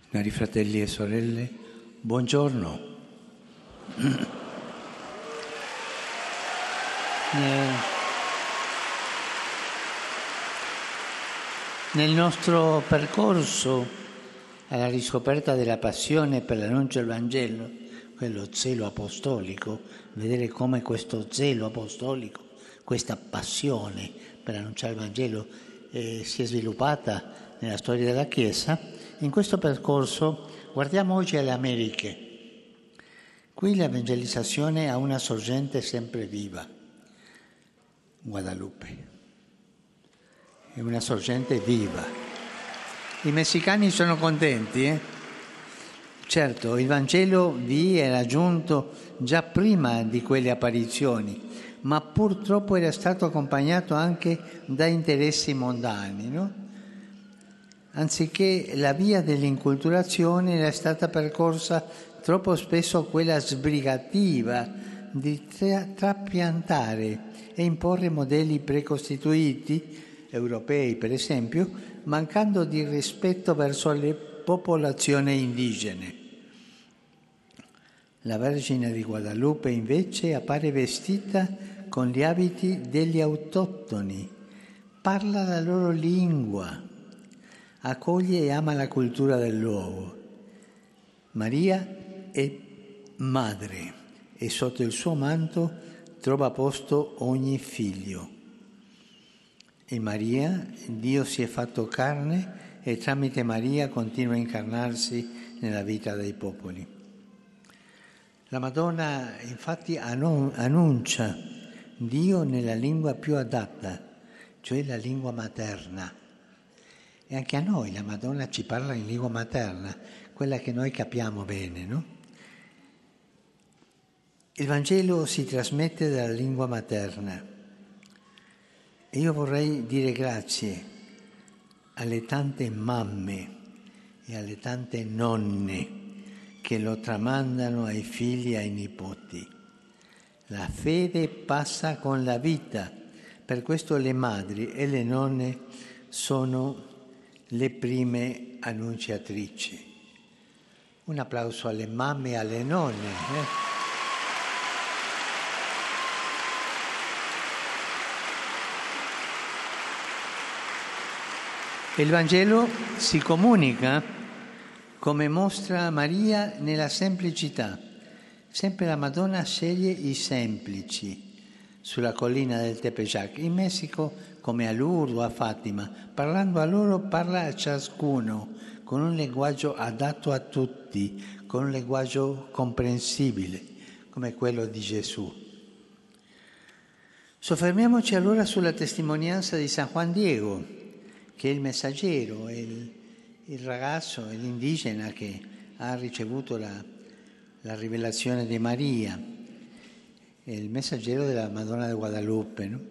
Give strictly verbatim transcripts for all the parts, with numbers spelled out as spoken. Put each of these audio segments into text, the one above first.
Cari fratelli e sorelle, buongiorno. Nel, nel nostro percorso alla riscoperta della passione per l'annuncio del Vangelo, quello zelo apostolico, vedere come questo zelo apostolico, questa passione per annunciare il Vangelo eh, si è sviluppata nella storia della Chiesa. In questo percorso guardiamo oggi alle Americhe. Qui l'evangelizzazione ha una sorgente sempre viva, Guadalupe. È una sorgente viva. I messicani sono contenti, eh? Certo, il Vangelo vi era giunto già prima di quelle apparizioni, ma purtroppo era stato accompagnato anche da interessi mondani, no? Anziché la via dell'inculturazione era stata percorsa troppo spesso quella sbrigativa di tra- trapiantare e imporre modelli precostituiti, europei per esempio, mancando di rispetto verso le popolazioni indigene. La Vergine di Guadalupe invece appare vestita con gli abiti degli autoctoni, parla la loro lingua, accoglie e ama la cultura del luogo. Maria è madre e sotto il suo manto trova posto ogni figlio. In Maria Dio si è fatto carne e tramite Maria continua a incarnarsi nella vita dei popoli. La Madonna infatti annuncia Dio nella lingua più adatta, cioè la lingua materna. E anche a noi la Madonna ci parla in lingua materna, quella che noi capiamo bene, no? Il Vangelo si trasmette dalla lingua materna. E io vorrei dire grazie alle tante mamme e alle tante nonne che lo tramandano ai figli e ai nipoti. La fede passa con la vita, per questo le madri e le nonne sono le prime annunciatrici. Un applauso alle mamme e alle nonne. Eh? Il Vangelo si comunica come mostra Maria nella semplicità. Sempre la Madonna sceglie i semplici sulla collina del Tepeyac, in Messico come a Lourdes o a Fatima. Parlando a loro parla a ciascuno con un linguaggio adatto a tutti, con un linguaggio comprensibile come quello di Gesù. Soffermiamoci allora sulla testimonianza di San Juan Diego, che è il messaggero, è il, il ragazzo, è l'indigena che ha ricevuto la, la rivelazione di Maria, è il messaggero della Madonna di Guadalupe, no?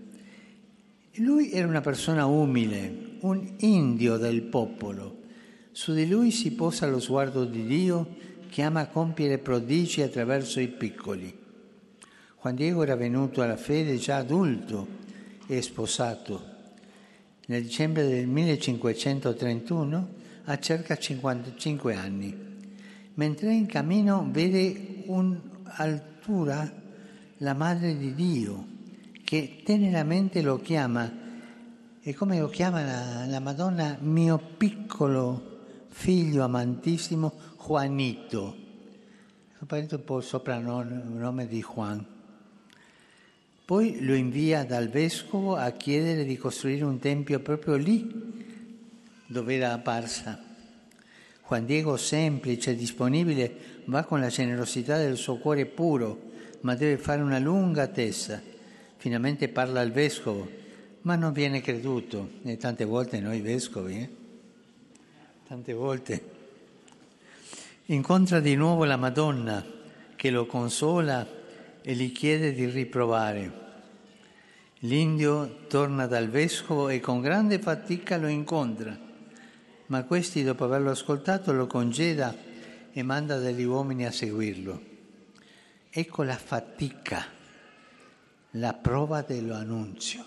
Lui era una persona umile, un indio del popolo. Su di lui si posa lo sguardo di Dio che ama compiere prodigi attraverso i piccoli. Juan Diego era venuto alla fede già adulto e sposato. Nel dicembre del millecinquecentotrentuno ha circa cinquantacinque anni. Mentre è in cammino vede un'altura la Madre di Dio che teneramente lo chiama, e come lo chiama la, la Madonna, mio piccolo figlio amantissimo Juanito. Ho parlato un po' il soprannome di Juan. Poi lo invia dal vescovo a chiedere di costruire un tempio proprio lì dove era apparsa. Juan Diego, semplice e disponibile, va con la generosità del suo cuore puro, ma deve fare una lunga attesa. Finalmente parla al vescovo, ma non viene creduto. E tante volte noi vescovi, eh? Tante volte. Incontra di nuovo la Madonna che lo consola e gli chiede di riprovare. L'indio torna dal vescovo e con grande fatica lo incontra, ma questi, dopo averlo ascoltato, lo congeda e manda degli uomini a seguirlo. Ecco la fatica, la prova dell'annunzio.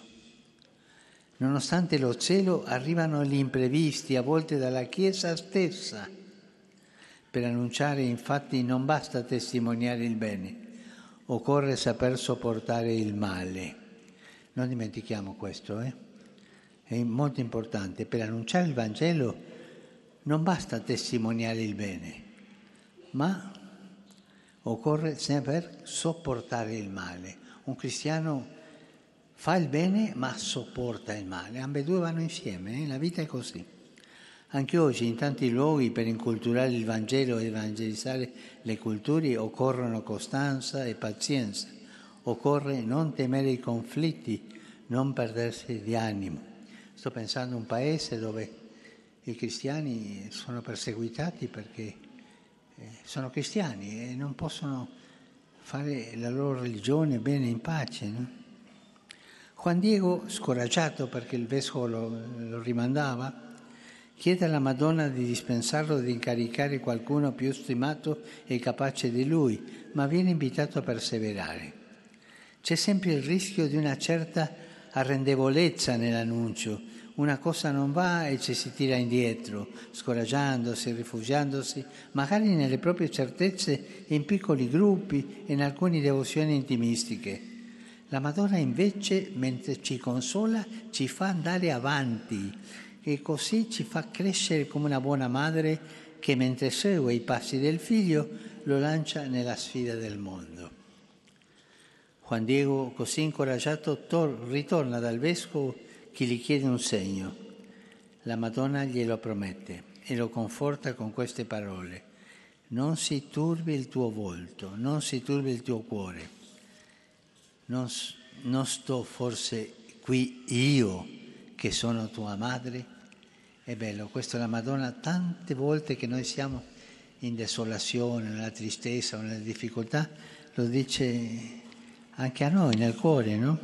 Nonostante lo zelo, arrivano gli imprevisti, a volte dalla Chiesa stessa. Per annunciare infatti non basta testimoniare il bene, occorre saper sopportare il male. Non dimentichiamo questo, eh? È molto importante. Per annunciare il Vangelo non basta testimoniare il bene, ma occorre saper sopportare il male. Un cristiano fa il bene ma sopporta il male. Ambedue vanno insieme, eh? La vita è così. Anche oggi in tanti luoghi per inculturare il Vangelo e evangelizzare le culture occorrono costanza e pazienza. Occorre non temere i conflitti, non perdersi di animo. Sto pensando a un paese dove i cristiani sono perseguitati perché sono cristiani e non possono fare la loro religione bene in pace, no? Juan Diego, scoraggiato perché il vescovo lo, lo rimandava, chiede alla Madonna di dispensarlo di incaricare qualcuno più stimato e capace di lui, ma viene invitato a perseverare. C'è sempre il rischio di una certa arrendevolezza nell'annuncio. Una cosa non va e ci si tira indietro, scoraggiandosi, rifugiandosi, magari nelle proprie certezze, in piccoli gruppi e in alcune devozioni intimistiche. La Madonna invece, mentre ci consola, ci fa andare avanti e così ci fa crescere come una buona madre che mentre segue i passi del figlio lo lancia nella sfida del mondo. Juan Diego, così incoraggiato, tor- ritorna dal vescovo che gli chiede un segno. La Madonna glielo promette e lo conforta con queste parole: non si turbi il tuo volto, non si turbi il tuo cuore. Non, non sto forse qui io che sono tua madre? È bello, questo è la Madonna tante volte che noi siamo in desolazione, nella tristezza o nella difficoltà, lo dice anche a noi nel cuore, no?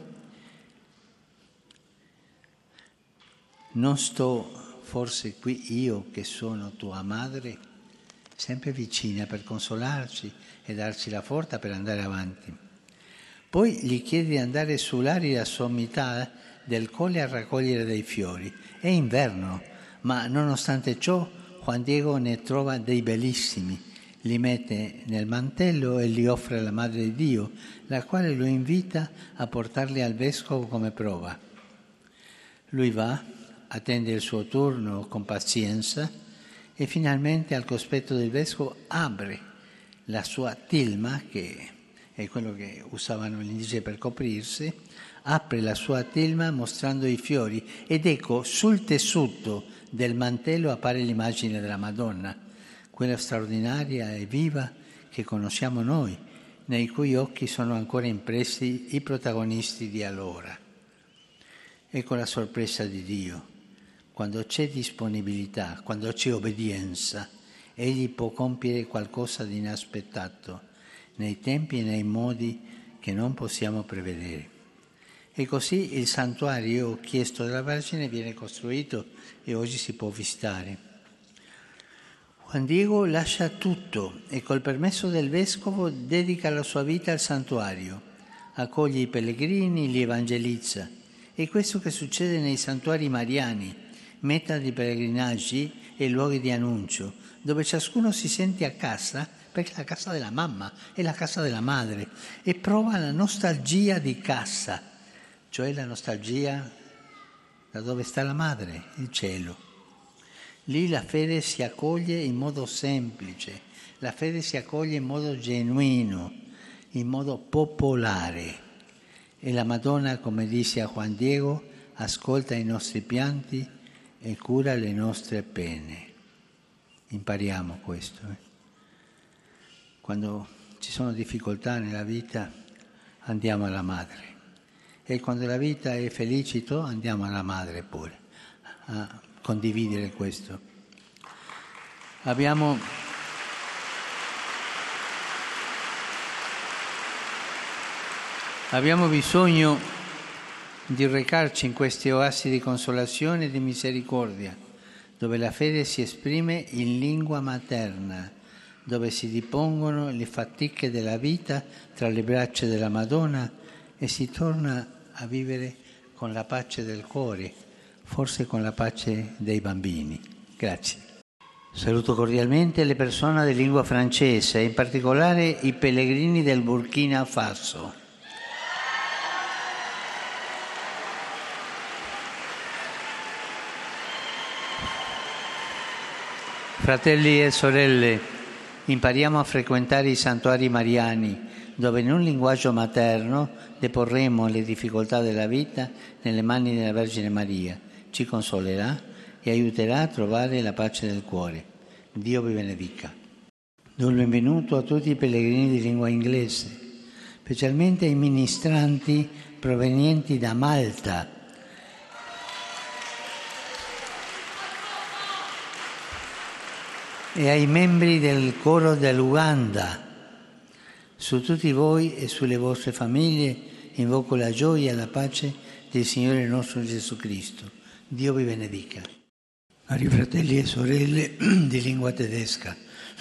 Non sto forse qui io che sono tua madre? Sempre vicina per consolarci e darci la forza per andare avanti. Poi gli chiede di andare sull'arida sommità del colle a raccogliere dei fiori. È inverno, ma nonostante ciò Juan Diego ne trova dei bellissimi. Li mette nel mantello e li offre alla Madre di Dio, la quale lo invita a portarli al vescovo come prova. Lui va, attende il suo turno con pazienza e finalmente al cospetto del vescovo apre la sua tilma, che è quello che usavano gli indigeni per coprirsi, apre la sua tilma mostrando i fiori ed ecco sul tessuto del mantello appare l'immagine della Madonna, quella straordinaria e viva che conosciamo noi, nei cui occhi sono ancora impressi i protagonisti di allora. Ecco la sorpresa di Dio: quando c'è disponibilità, quando c'è obbedienza, Egli può compiere qualcosa di inaspettato, nei tempi e nei modi che non possiamo prevedere. E così il santuario chiesto dalla Vergine viene costruito e oggi si può visitare. Juan Diego lascia tutto e col permesso del vescovo dedica la sua vita al santuario, accoglie i pellegrini, li evangelizza. È questo che succede nei santuari mariani, meta di pellegrinaggi e luoghi di annuncio, dove ciascuno si sente a casa, perché è la casa della mamma, è la casa della madre, e prova la nostalgia di casa, cioè la nostalgia da dove sta la madre, il cielo. Lì la fede si accoglie in modo semplice, la fede si accoglie in modo genuino, in modo popolare. E la Madonna, come disse a Juan Diego, ascolta i nostri pianti e cura le nostre pene. Impariamo questo. Eh? Quando ci sono difficoltà nella vita andiamo alla madre. E quando la vita è felicito andiamo alla madre pure a condividere questo. Abbiamo abbiamo bisogno di recarci in queste oasi di consolazione e di misericordia, dove la fede si esprime in lingua materna, dove si dipongono le fatiche della vita tra le braccia della Madonna e si torna a vivere con la pace del cuore, forse con la pace dei bambini. Grazie. Saluto cordialmente le persone di lingua francese, in particolare i pellegrini del Burkina Faso. Fratelli e sorelle, impariamo a frequentare i santuari mariani, dove in un linguaggio materno deporremo le difficoltà della vita nelle mani della Vergine Maria. Ci consolerà e aiuterà a trovare la pace del cuore. Dio vi benedica. Do il benvenuto a tutti i pellegrini di lingua inglese, specialmente ai ministranti provenienti da Malta. E ai membri del coro dell'Uganda. Su tutti voi e sulle vostre famiglie invoco la gioia e la pace del Signore nostro Gesù Cristo. Dio vi benedica. Cari fratelli e sorelle di lingua tedesca,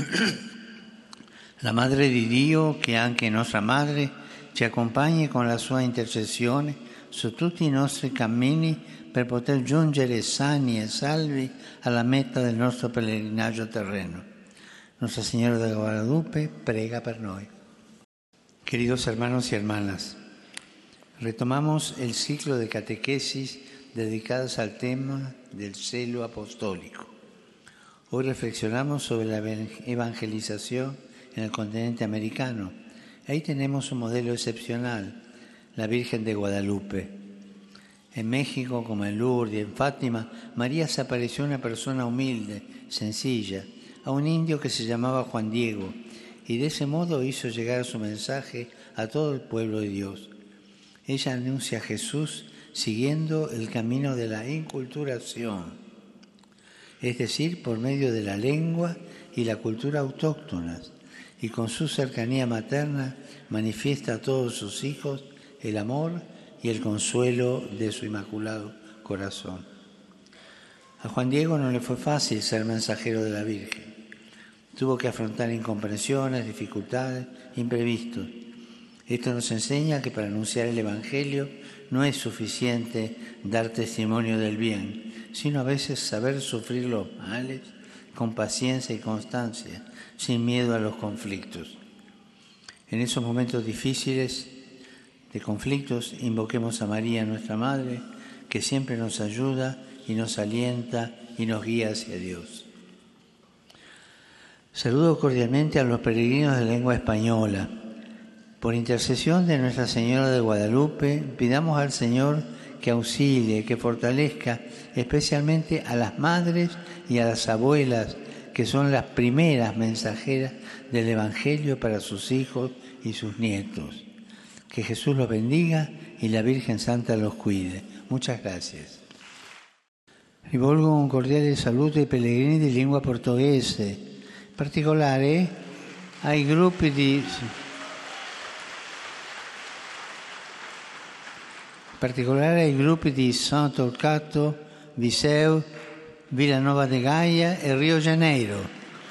la Madre di Dio, che è anche nostra Madre, ci accompagni con la sua intercessione su tutti i nostri cammini per poter giungere sani e salvi alla meta del nostro pellegrinaggio terreno. Nuestra Señora de Guadalupe prega por noi. Queridos hermanos y hermanas, retomamos el ciclo de catequesis dedicadas al tema del celo apostólico. Hoy reflexionamos sobre la evangelización en el continente americano. Ahí tenemos un modelo excepcional, la Virgen de Guadalupe. En México, como en Lourdes y en Fátima, María se apareció a una persona humilde, sencilla, a un indio que se llamaba Juan Diego, y de ese modo hizo llegar su mensaje a todo el pueblo de Dios. Ella anuncia a Jesús siguiendo el camino de la inculturación, es decir, por medio de la lengua y la cultura autóctonas, y con su cercanía materna manifiesta a todos sus hijos el amor y el consuelo de su inmaculado corazón. A Juan Diego no le fue fácil ser mensajero de la Virgen. Tuvo que afrontar incomprensiones, dificultades, imprevistos. Esto nos enseña que para anunciar el Evangelio no es suficiente dar testimonio del bien, sino a veces saber sufrir los males con paciencia y constancia, sin miedo a los conflictos. En esos momentos difíciles de conflictos, invoquemos a María, nuestra Madre, que siempre nos ayuda y nos alienta y nos guía hacia Dios. Saludo cordialmente a los peregrinos de lengua española. Por intercesión de Nuestra Señora de Guadalupe, pidamos al Señor que auxilie, que fortalezca especialmente a las madres y a las abuelas, que son las primeras mensajeras del Evangelio para sus hijos y sus nietos. Que Jesús los bendiga y la Virgen Santa los cuide. Muchas gracias. Rivolgo un cordiale saluto ai pellegrini di lingua portoghese, in particolare ai gruppi di... in particolare ai gruppi di São Torquato, Viseu, Vila Nova de Gaia e Rio Janeiro.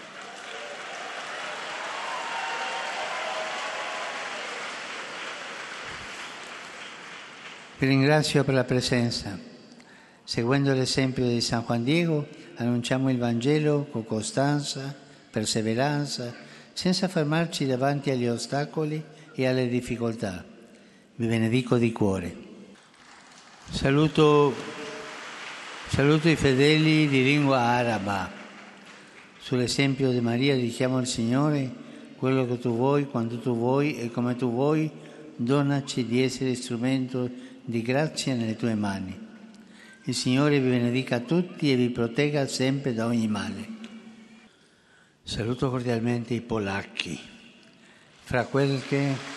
Vi ringrazio per la presenza. Seguendo l'esempio di San Juan Diego, annunciamo il Vangelo con costanza, perseveranza, senza fermarci davanti agli ostacoli e alle difficoltà. Vi benedico di cuore. Saluto, saluto i fedeli di lingua araba. Sull'esempio di Maria diciamo al Signore: quello che tu vuoi, quando tu vuoi e come tu vuoi, donaci di essere strumento di grazia nelle tue mani. Il Signore vi benedica tutti e vi protegga sempre da ogni male. Saluto cordialmente i polacchi. Fra qualche,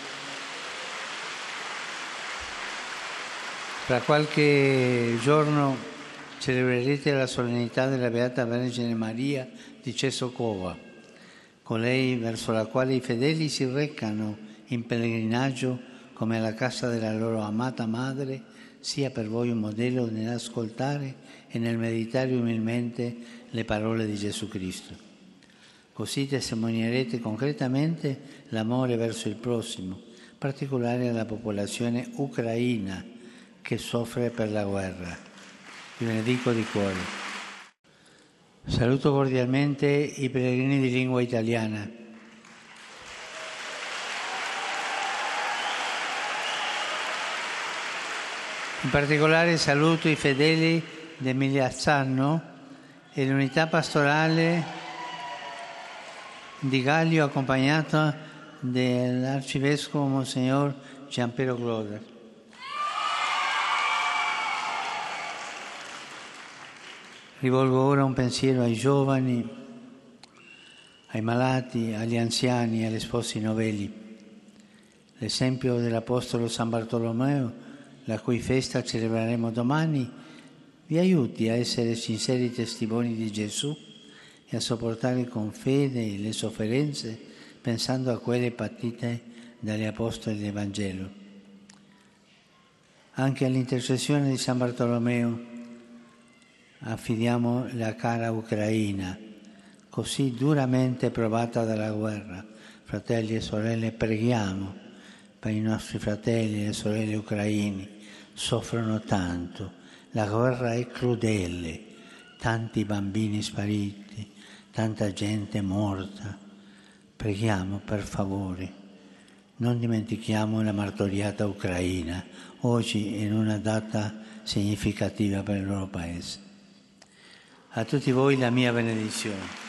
fra qualche giorno celebrerete la solennità della Beata Vergine Maria di Czestochowa, colei verso la quale i fedeli si recano in pellegrinaggio come alla casa della loro amata madre, sia per voi un modello nell'ascoltare e nel meditare umilmente le parole di Gesù Cristo. Così testimonierete concretamente l'amore verso il prossimo, in particolare alla popolazione ucraina che soffre per la guerra. Vi benedico di cuore. Saluto cordialmente i pellegrini di lingua italiana. In particolare saluto i fedeli di Emiliazzano e l'unità pastorale di Gallio accompagnata dall'arcivescovo Monsignor Gianpiero Gloder. Rivolgo ora un pensiero ai giovani, ai malati, agli anziani, agli sposi novelli. L'esempio dell'Apostolo San Bartolomeo, la cui festa celebreremo domani, vi aiuti a essere sinceri testimoni di Gesù e a sopportare con fede le sofferenze pensando a quelle patite dagli Apostoli del Vangelo. Anche all'intercessione di San Bartolomeo affidiamo la cara Ucraina, così duramente provata dalla guerra. Fratelli e sorelle, preghiamo per i nostri fratelli e sorelle ucraini. Soffrono tanto, la guerra è crudele, tanti bambini spariti, tanta gente morta. Preghiamo per favore, non dimentichiamo la martoriata Ucraina, oggi in una data significativa per il loro paese. A tutti voi la mia benedizione.